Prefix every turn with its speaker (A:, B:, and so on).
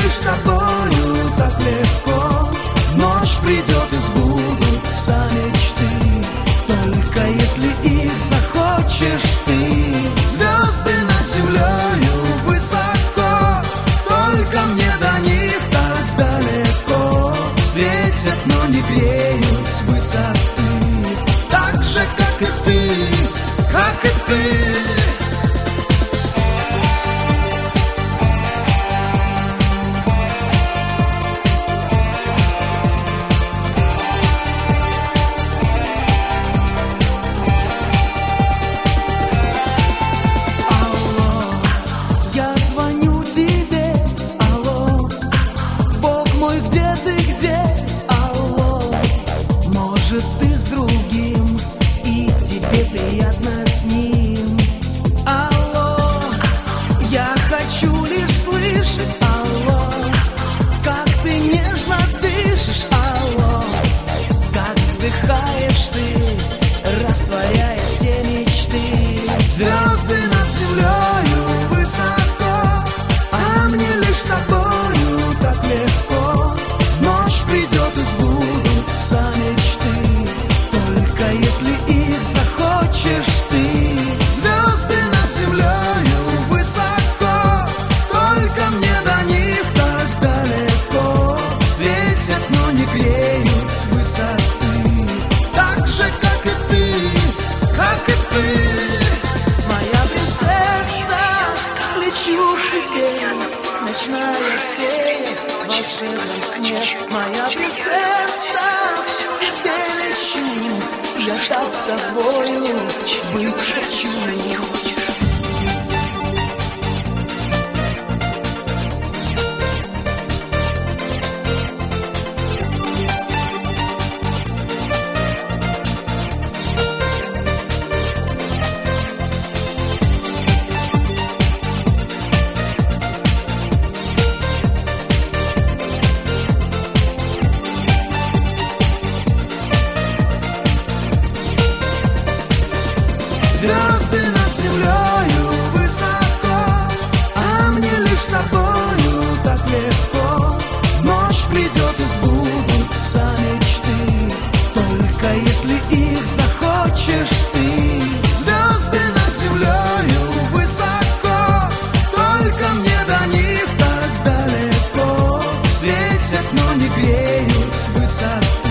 A: лишь с тобою так легко. Ночь придет и сбудутся мечты, только если их захочешь ты. Звезды над землею высоко, только мне до них так далеко. Светят, но не греют с высоты, так же, как и ты, как и ты. Где ты, где? Алло, может ты с другим, и тебе приятно с ним. Алло, я хочу лишь слышать. Алло, как ты нежно дышишь. Алло, как вздыхаешь ты, растворяя все мечты. Звезды над землею высоко, а мне лишь с тобою так легко. Придет и сбудутся мечты, только если их захочешь ты. Звезды над землею высоко, только мне до них так далеко. Светят, но не греют с высоты, так же, как и ты, как и ты. Моя принцесса, лечу к тебе, ночная фея, волшебный сне. Моя принцесса, к тебе лечу, я так с тобою быть хочу. Звезды над землею высоко, а мне лишь с тобою так легко. Ночь придет и сбудутся мечты, только если их захочешь ты. Звезды над землею высоко, только мне до них так далеко. Светят, но не греют с высоты,